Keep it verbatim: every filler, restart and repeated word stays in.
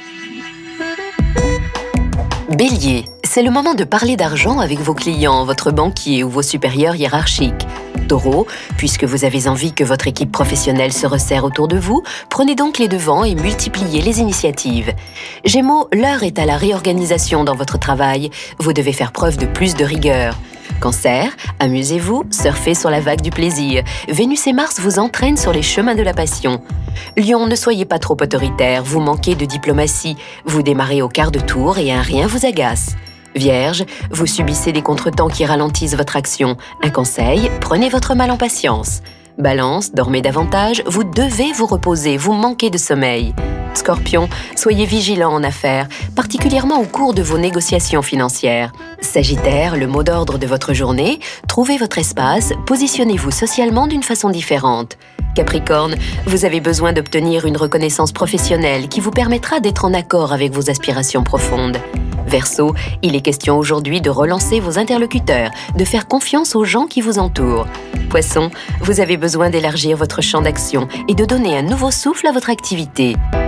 Bélier, c'est le moment de parler d'argent avec vos clients, votre banquier ou vos supérieurs hiérarchiques. Taureau, puisque vous avez envie que votre équipe professionnelle se resserre autour de vous, prenez donc les devants et multipliez les initiatives. Gémeaux, l'heure est à la réorganisation dans votre travail. Vous devez faire preuve de plus de rigueur. Cancer, amusez-vous, surfez sur la vague du plaisir. Vénus et Mars vous entraînent sur les chemins de la passion. Lion, ne soyez pas trop autoritaire, vous manquez de diplomatie. Vous démarrez au quart de tour et un rien vous agace. Vierge, vous subissez des contretemps qui ralentissent votre action. Un conseil, prenez votre mal en patience. Balance, dormez davantage, vous devez vous reposer, vous manquez de sommeil. Scorpion, soyez vigilant en affaires, particulièrement au cours de vos négociations financières. Sagittaire, le mot d'ordre de votre journée, trouvez votre espace, positionnez-vous socialement d'une façon différente. Capricorne, vous avez besoin d'obtenir une reconnaissance professionnelle qui vous permettra d'être en accord avec vos aspirations profondes. Verseau, il est question aujourd'hui de relancer vos interlocuteurs, de faire confiance aux gens qui vous entourent. Poisson, vous avez besoin d'élargir votre champ d'action et de donner un nouveau souffle à votre activité.